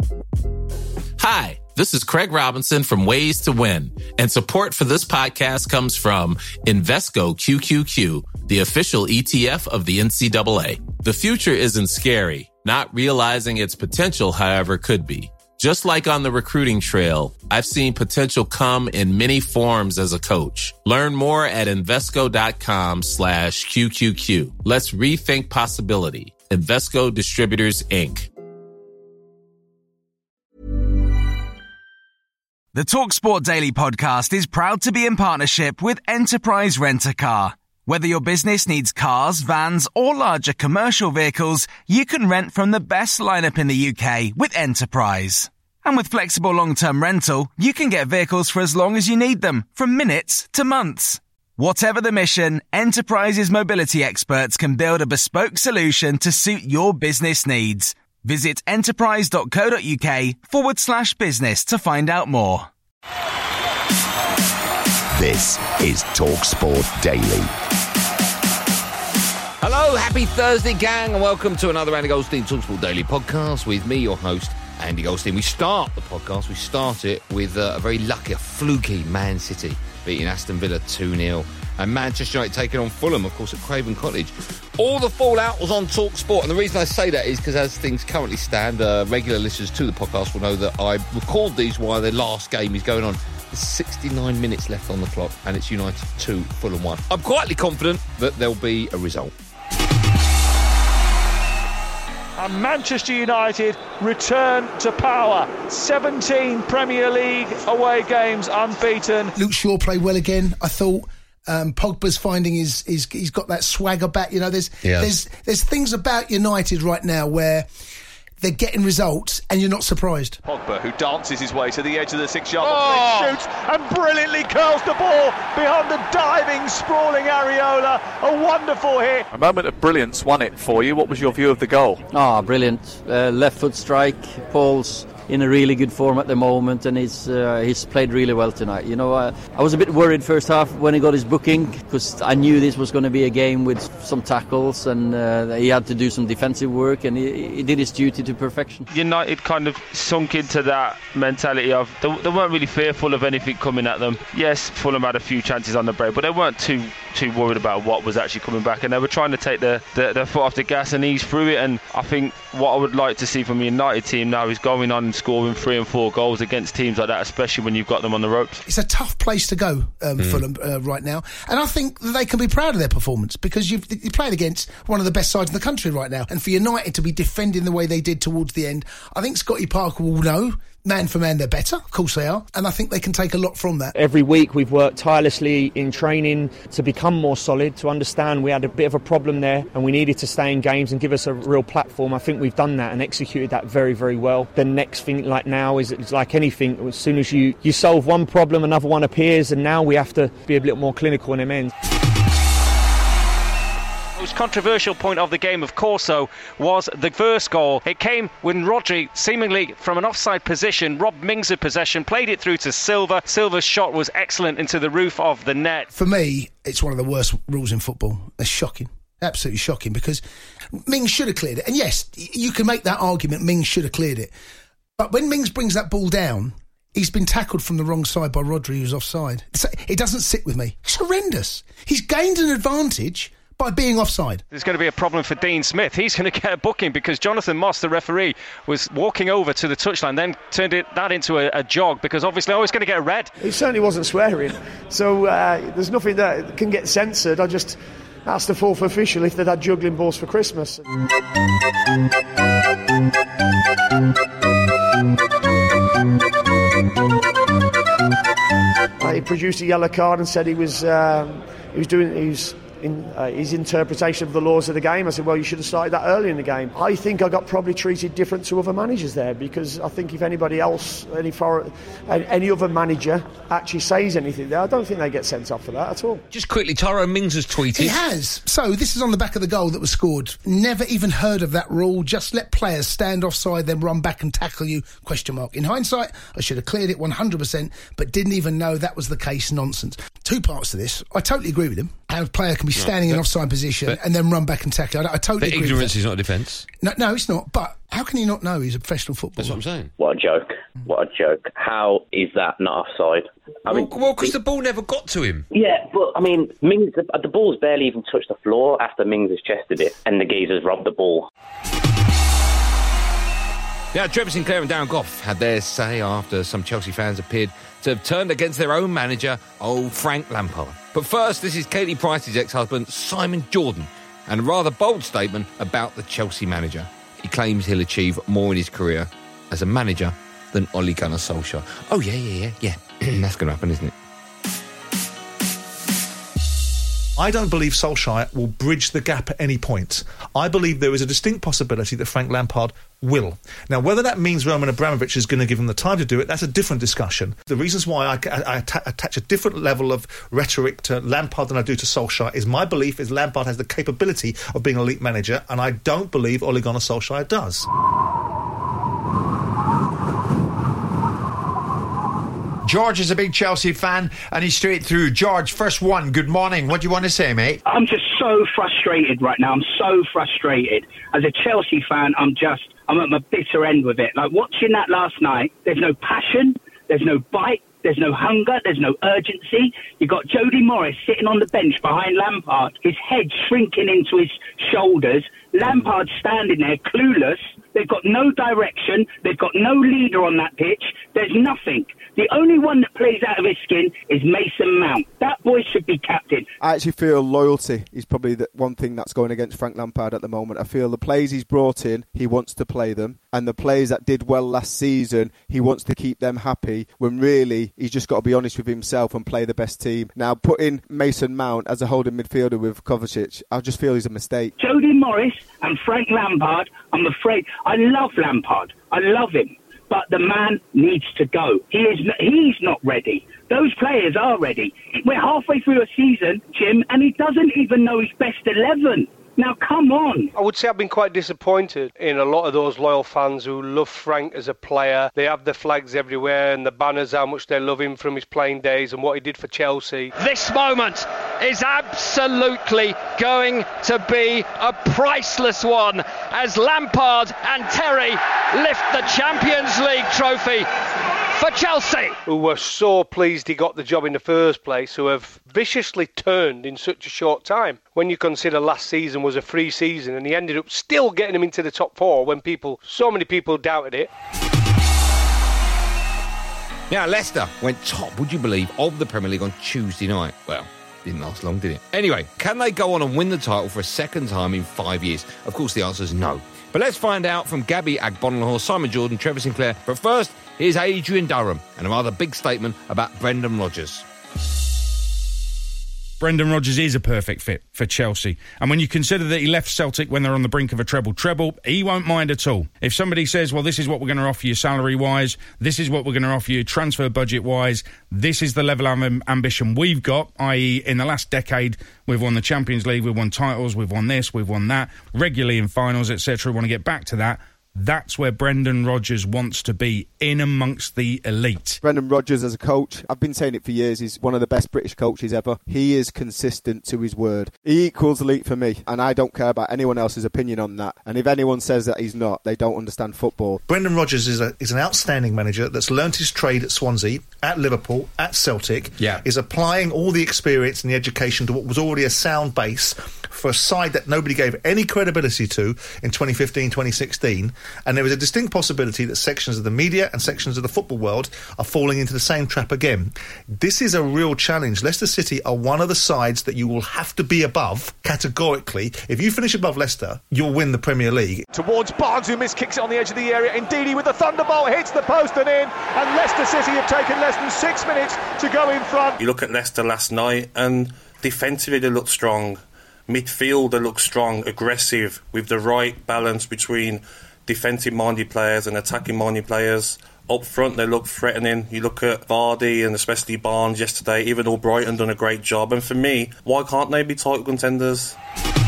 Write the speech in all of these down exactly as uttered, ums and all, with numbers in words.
Hi, this is Craig Robinson from Ways to Win, and support for this podcast comes from Invesco Q Q Q, the official E T F of the N C double A. The future isn't scary. Not realizing its potential, however, could be. Just like on the recruiting trail, I've seen potential come in many forms as a coach. Learn more at Invesco.com slash QQQ. Let's rethink possibility. Invesco Distributors, Incorporated. The TalkSport Daily podcast is proud to be in partnership with Enterprise Rent-A-Car. Whether your business needs cars, vans, or larger commercial vehicles, you can rent from the best lineup in the U K with Enterprise. And with flexible long-term rental, you can get vehicles for as long as you need them, from minutes to months. Whatever the mission, Enterprise's mobility experts can build a bespoke solution to suit your business needs. Visit enterprise.co.uk forward slash business to find out more. This is TalkSport Daily. Hello, happy Thursday, gang, and welcome to another Andy Goldstein TalkSport Daily podcast with me, your host, Andy Goldstein. We start the podcast, we start it with uh, a very lucky, a fluky Man City beating Aston Villa two nil. And Manchester United taking on Fulham, of course, at Craven Cottage. All the fallout was on TalkSport, and the reason I say that is because as things currently stand, uh, regular listeners to the podcast will know that I record these while the last game is going on. There's sixty-nine minutes left on the clock, and it's United two, Fulham one. I'm quietly confident that there'll be a result. And Manchester United return to power. seventeen Premier League away games unbeaten. Luke Shaw played well again, I thought. Um, Pogba's finding his, his he's got that swagger back. You know, there's yes. there's there's things about United right now where they're getting results and you're not surprised. Pogba, who dances his way to the edge of the six-yard box, oh. shoots and brilliantly curls the ball behind the diving, sprawling Areola. A wonderful hit. A moment of brilliance won it for you. What was your view of the goal? Ah, oh, brilliant. Uh, left foot strike. Paul's in a really good form at the moment, and he's uh, he's played really well tonight. You know, I, I was a bit worried first half when he got his booking, because I knew this was going to be a game with some tackles, and uh, he had to do some defensive work, and he, he did his duty to perfection. United kind of sunk into that mentality of they, they weren't really fearful of anything coming at them. Yes, Fulham had a few chances on the break, but they weren't too too worried about what was actually coming back, and they were trying to take the, the, the foot off the gas and ease through it. And I think what I would like to see from the United team now is going on and scoring three and four goals against teams like that, especially when you've got them on the ropes. It's a tough place to go, um, mm. Fulham, uh, right now, and I think that they can be proud of their performance, because you've, you're playing against one of the best sides in the country right now, and for United to be defending the way they did towards the end, I think Scotty Parker will know, man for man, they're better. Of course they are. And I think they can take a lot from that. Every week we've worked tirelessly in training to become more solid, to understand we had a bit of a problem there and we needed to stay in games and give us a real platform. I think we've done that and executed that very, very well. The next thing, like now, is it's like anything. As soon as you, you solve one problem, another one appears, and now we have to be a little more clinical on them ends. Most controversial point of the game, of course, though, was the first goal. It came when Rodri, seemingly from an offside position, robbed Mings of possession, played it through to Silva. Silva's shot was excellent into the roof of the net. For me, it's one of the worst rules in football. It's shocking. Absolutely shocking, because Mings should have cleared it. And yes, you can make that argument, Mings should have cleared it. But when Mings brings that ball down, he's been tackled from the wrong side by Rodri, who's offside. It doesn't sit with me. It's horrendous. He's gained an advantage by being offside. There's going to be a problem for Dean Smith. He's going to get a booking, because Jonathan Moss, the referee, was walking over to the touchline, then turned it, that into a, a jog, because obviously I was going to get a red. He certainly wasn't swearing, so uh, there's nothing that can get censored. I just asked the fourth official if they'd had juggling balls for Christmas. Uh, he produced a yellow card and said he was um, he was doing he was in uh, his interpretation of the laws of the game. I said, well, you should have started that early in the game. I think I got probably treated different to other managers there, because I think if anybody else, any foreign, any other manager actually says anything there, I don't think they get sent off for that at all. Just quickly, Tyrone Mings has tweeted. He has. So this is on the back of the goal that was scored. Never even heard of that rule. Just let players stand offside, then run back and tackle you, question mark. In hindsight, I should have cleared it one hundred percent, but didn't even know that was the case. Nonsense. Two parts to this. I totally agree with him. how a player can be standing no, in offside position but, and then run back and tackle. I, I totally but agree ignorance with is not a defence. No, no, it's not. But how can he not know he's a professional footballer? That's what I'm saying. What a joke. What a joke. How is that not offside? I well, mean, well, because the ball never got to him. Yeah, but, I mean, Mings, the, the ball's barely even touched the floor after Mings has chested it and the geezers robbed the ball. Yeah, Trevor Sinclair and Darren Gough had their say after some Chelsea fans appeared to have turned against their own manager, old Frank Lampard. But first, this is Katie Price's ex-husband, Simon Jordan, and a rather bold statement about the Chelsea manager. He claims he'll achieve more in his career as a manager than Ole Gunnar Solskjaer. Oh, yeah, yeah, yeah, yeah. That's going to happen, isn't it? I don't believe Solskjaer will bridge the gap at any point. I believe there is a distinct possibility that Frank Lampard will. Now, whether that means Roman Abramovich is going to give him the time to do it, that's a different discussion. The reasons why I, I, I atta- attach a different level of rhetoric to Lampard than I do to Solskjaer is my belief is Lampard has the capability of being an elite manager, and I don't believe Ole Gunnar Solskjaer does. George is a big Chelsea fan and he's straight through. George, first one, good morning. What do you want to say, mate? I'm just so frustrated right now. I'm so frustrated. As a Chelsea fan, I'm just, I'm at my bitter end with it. Like, watching that last night, there's no passion, there's no bite, there's no hunger, there's no urgency. You've got Jody Morris sitting on the bench behind Lampard, his head shrinking into his shoulders. Lampard standing there, clueless. They've got no direction. They've got no leader on that pitch. There's nothing. The only one that plays out of his skin is Mason Mount. That boy should be captain. I actually feel loyalty is probably the one thing that's going against Frank Lampard at the moment. I feel the players he's brought in, he wants to play them. And the players that did well last season, he wants to keep them happy, when really he's just got to be honest with himself and play the best team. Now, putting Mason Mount as a holding midfielder with Kovacic, I just feel he's a mistake. Jody Morris and Frank Lampard, I'm afraid, I love Lampard. I love him. But the man needs to go. He is. He's not ready. Those players are ready. We're halfway through a season, Jim, and he doesn't even know his best eleven. Now, come on. I would say I've been quite disappointed in a lot of those loyal fans who love Frank as a player. They have the flags everywhere and the banners, how much they love him from his playing days and what he did for Chelsea. This moment is absolutely going to be a priceless one as Lampard and Terry lift the Champions League trophy for Chelsea. Who were so pleased he got the job in the first place, who have viciously turned in such a short time. When you consider last season was a free season and he ended up still getting him into the top four when people, so many people doubted it. Now, Leicester went top, would you believe, of the Premier League on Tuesday night. Well, didn't last long, did it? Anyway, can they go on and win the title for a second time in five years? Of course, the answer is no. But let's find out from Gabby Agbonlahor, Simon Jordan, Trevor Sinclair. But first, here's Adrian Durham and a rather big statement about Brendan Rodgers. Brendan Rodgers is a perfect fit for Chelsea. And when you consider that he left Celtic when they're on the brink of a treble-treble, he won't mind at all. If somebody says, well, this is what we're going to offer you salary-wise, this is what we're going to offer you transfer budget-wise, this is the level of ambition we've got, that is in the last decade, we've won the Champions League, we've won titles, we've won this, we've won that, regularly in finals, et cetera. We want to get back to that. That's where Brendan Rodgers wants to be, in amongst the elite. Brendan Rodgers as a coach, I've been saying it for years, he's one of the best British coaches ever. He is consistent to his word. He equals elite for me, and I don't care about anyone else's opinion on that. And if anyone says that he's not, they don't understand football. Brendan Rodgers is a, is an outstanding manager that's learnt his trade at Swansea, at Liverpool, at Celtic. Yeah. Is applying all the experience and the education to what was already a sound base for a side that nobody gave any credibility to in twenty fifteen, twenty sixteen. And there is a distinct possibility that sections of the media and sections of the football world are falling into the same trap again. This is a real challenge. Leicester City are one of the sides that you will have to be above, categorically. If you finish above Leicester, you'll win the Premier League. Towards Barnes, who miskicks it on the edge of the area. Ndidi with the thunderbolt, hits the post and in. And Leicester City have taken less than six minutes to go in front. You look at Leicester last night, and defensively they look strong. Midfield they look strong, aggressive, with the right balance between defensive-minded players and attacking-minded players. Up front, they look threatening. You look at Vardy and especially Barnes yesterday, even though Brighton done a great job. And for me, why can't they be title contenders?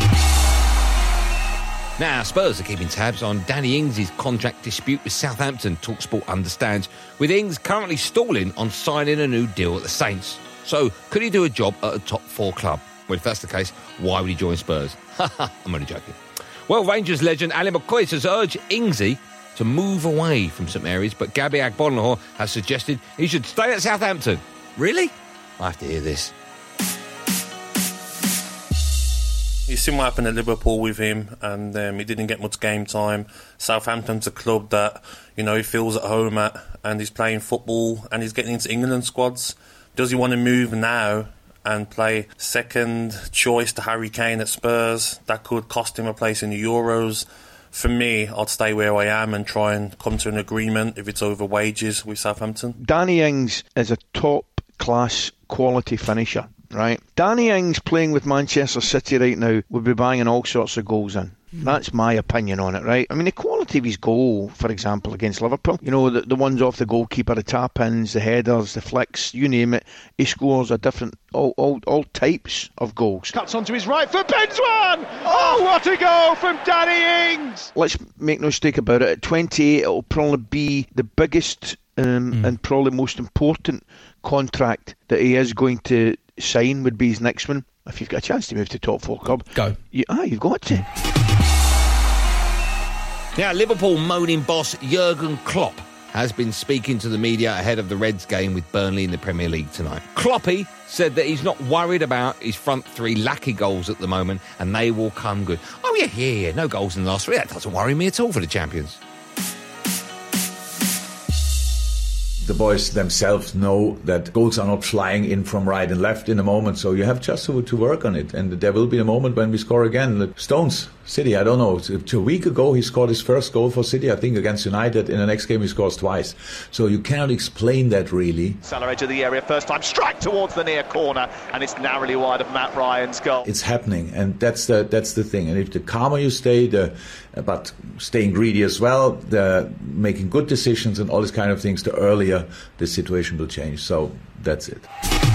Now, Spurs are keeping tabs on Danny Ings' contract dispute with Southampton, TalkSport understands, with Ings currently stalling on signing a new deal at the Saints. So, could he do a job at a top four club? Well, if that's the case, why would he join Spurs? I'm only joking. Well, Rangers legend Ali McCoy has urged Ingsy to move away from St Mary's, but Gabby Agbonlahor has suggested he should stay at Southampton. Really? I have to hear this. You've seen what happened at Liverpool with him, and um, he didn't get much game time. Southampton's a club that, you know, he feels at home at, and he's playing football, and he's getting into England squads. Does he want to move now and play second choice to Harry Kane at Spurs? That could cost him a place in the Euros. For me, I'd stay where I am and try and come to an agreement if it's over wages with Southampton. Danny Ings is a top-class quality finisher, right? Danny Ings playing with Manchester City right now would be banging all sorts of goals in. That's my opinion on it, right? I mean, the quality of his goal, for example, against Liverpool, you know, the, the ones off the goalkeeper, the tap-ins, the headers, the flicks, you name it, he scores a different, all, all, all types of goals. Cuts onto his right foot, bends one! Oh, what a goal from Danny Ings! Let's make no mistake about it, at twenty-eight, it'll probably be the biggest um, mm. and probably most important contract that he is going to sign would be his next one. If you've got a chance to move to top four club, go. You, ah, you've got to. Now, Liverpool moaning boss Jurgen Klopp has been speaking to the media ahead of the Reds game with Burnley in the Premier League tonight. Kloppy said that he's not worried about his front three lacking goals at the moment, and they will come good. Oh, yeah, yeah, yeah, no goals in the last three. That doesn't worry me at all for the champions. The boys themselves know that goals are not flying in from right and left in a moment, so you have just to, to work on it. And there will be a moment when we score again. The Stones, City, I don't know. A week ago he scored his first goal for City, I think, against United. In the next game he scores twice. So you cannot explain that really. Salah edge of the area, first time strike towards the near corner, and it's narrowly wide of Matt Ryan's goal. It's happening, and that's the that's the thing. And if the calmer you stay, the but staying greedy as well, the making good decisions and all these kind of things, the earlier the situation will change. So that's it.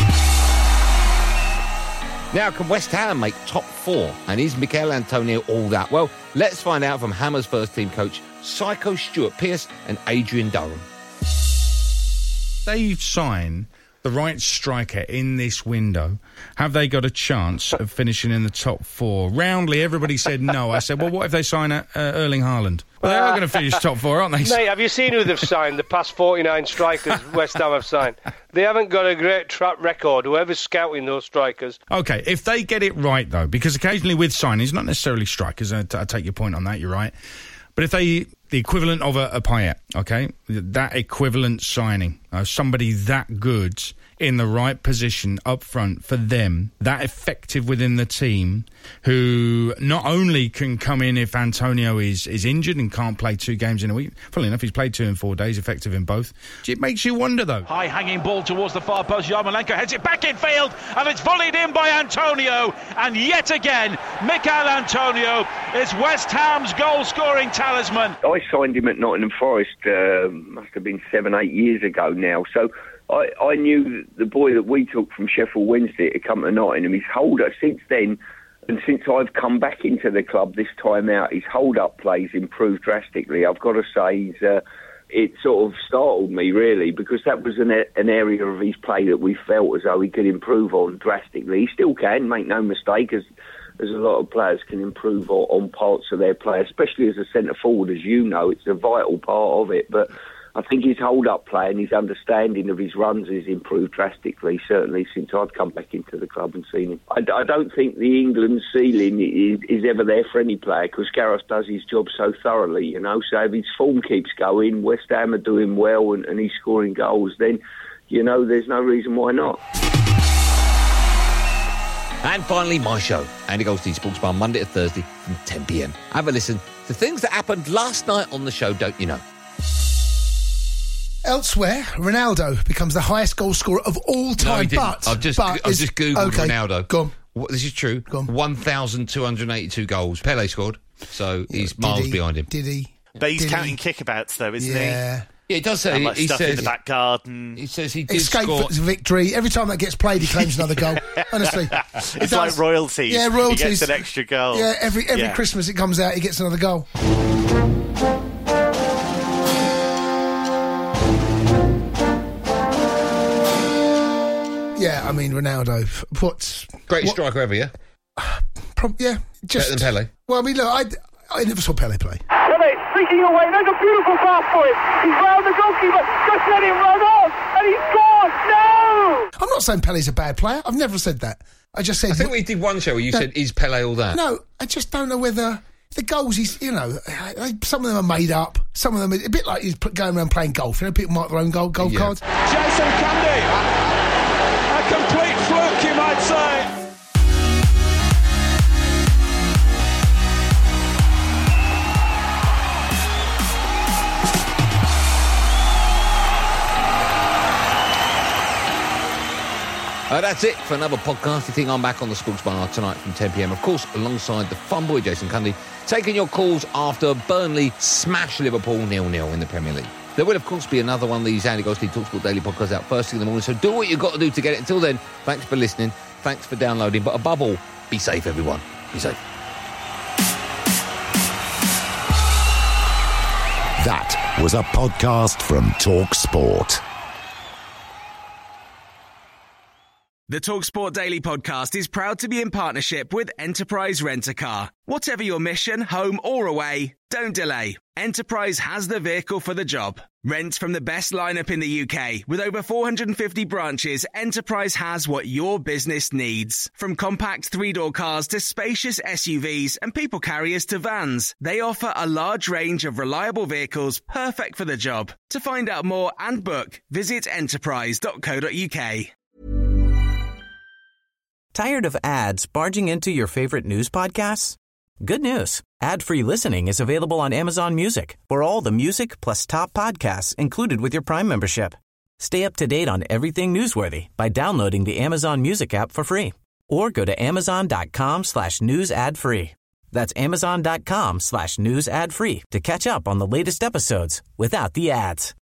Now, can West Ham make top four? And is Mikel Antonio all that? Well, let's find out from Hammer's first team coach, Psycho Stuart Pearce and Adrian Durham. They've signed the right striker in this window. Have they got a chance of finishing in the top four? Roundly, everybody said no. I said, well, what if they sign uh, Erling Haaland? Well, they are going to finish top four, aren't they? Mate, have you seen who they've signed? The past forty-nine strikers West Ham have signed. They haven't got a great track record, whoever's scouting those strikers. OK, if they get it right, though, because occasionally with signings, not necessarily strikers, I, I take your point on that, you're right, but if they, the equivalent of a, a Payet, OK, that equivalent signing, uh, somebody that good in the right position up front for them, that effective within the team, who not only can come in if Antonio is, is injured and can't play two games in a week. Funnily enough, he's played two in four days, effective in both. It makes you wonder, though. High hanging ball towards the far post. Yarmolenko heads it back in field, and it's volleyed in by Antonio. And yet again, Mikel Antonio is West Ham's goal-scoring talisman. I signed him at Nottingham Forest, uh, must have been seven, eight years ago now. So I, I knew the boy that we took from Sheffield Wednesday to come to Nottingham, his hold-up since then, and since I've come back into the club this time out, his hold-up play's improved drastically. I've got to say, he's, uh, it sort of startled me, really, because that was an, an area of his play that we felt as though he could improve on drastically. He still can, make no mistake, as, as a lot of players can improve on, on parts of their play, especially as a centre-forward, as you know. It's a vital part of it, but I think his hold-up play and his understanding of his runs has improved drastically, certainly since I've come back into the club and seen him. I, I don't think the England ceiling is, is ever there for any player, because Gareth does his job so thoroughly, you know. So if his form keeps going, West Ham are doing well and, and he's scoring goals, then, you know, there's no reason why not. And finally, my show, Andy Goldstein Sports Bar, Monday to Thursday from ten p.m. Have a listen to things that happened last night on the show, don't you know? Elsewhere, Ronaldo becomes the highest goal scorer of all time. No, he didn't. But I've just, but I've is, just googled okay, Ronaldo. Go on. What, this is true. Go on. one thousand two hundred eighty-two goals. Pele scored, so he's Did miles he? behind him. Did he? But he's Did counting he? kickabouts, though, isn't Yeah. he? Yeah, it does say. And, like, he stuff says in the back garden. He says he did Escape score. victory. Every time that gets played, he claims another goal. Honestly, It's like royalties. Yeah, royalties. He gets an extra goal. Yeah, every every Yeah. Christmas it comes out, he gets another goal. Yeah, I mean, Ronaldo. What's greatest what, striker ever? Yeah. Prob- yeah. Just, Better than Pele. Well, I mean, look, I, I never saw Pele play. Pele streaking away. There's a beautiful pass for him. He's round the goalkeeper. Just let him run on, and he's gone. No. I'm not saying Pele's a bad player. I've never said that. I just said. I think we did one show where you no, said, "Is Pele all that?" No, I just don't know whether the goals. He's, you know, some of them are made up. Some of them are a bit like he's going around playing golf. You know, people mark their own goal, goal yeah. cards. Jason Cundy, a complete fluke, you might say. Uh, that's it for another podcast. You think I'm back on the Sports Bar tonight from ten p.m. Of course, alongside the fun boy Jason Cundy, taking your calls after Burnley smash Liverpool nil nil in the Premier League. There will, of course, be another one of these Andy Goldstein TalkSport Daily podcasts out first thing in the morning, so do what you've got to do to get it. Until then, thanks for listening, thanks for downloading, but above all, be safe, everyone. Be safe. That was a podcast from TalkSport. The TalkSport Daily podcast is proud to be in partnership with Enterprise Rent-A-Car. Whatever your mission, home or away, don't delay. Enterprise has the vehicle for the job. Rent from the best lineup in the U K. With over four hundred fifty branches, Enterprise has what your business needs. From compact three-door cars to spacious S U Vs and people carriers to vans, they offer a large range of reliable vehicles perfect for the job. To find out more and book, visit enterprise dot co dot uk. Tired of ads barging into your favorite news podcasts? Good news. Ad-free listening is available on Amazon Music for all the music plus top podcasts included with your Prime membership. Stay up to date on everything newsworthy by downloading the Amazon Music app for free or go to amazon.com slash news ad free. That's amazon.com slash news ad free to catch up on the latest episodes without the ads.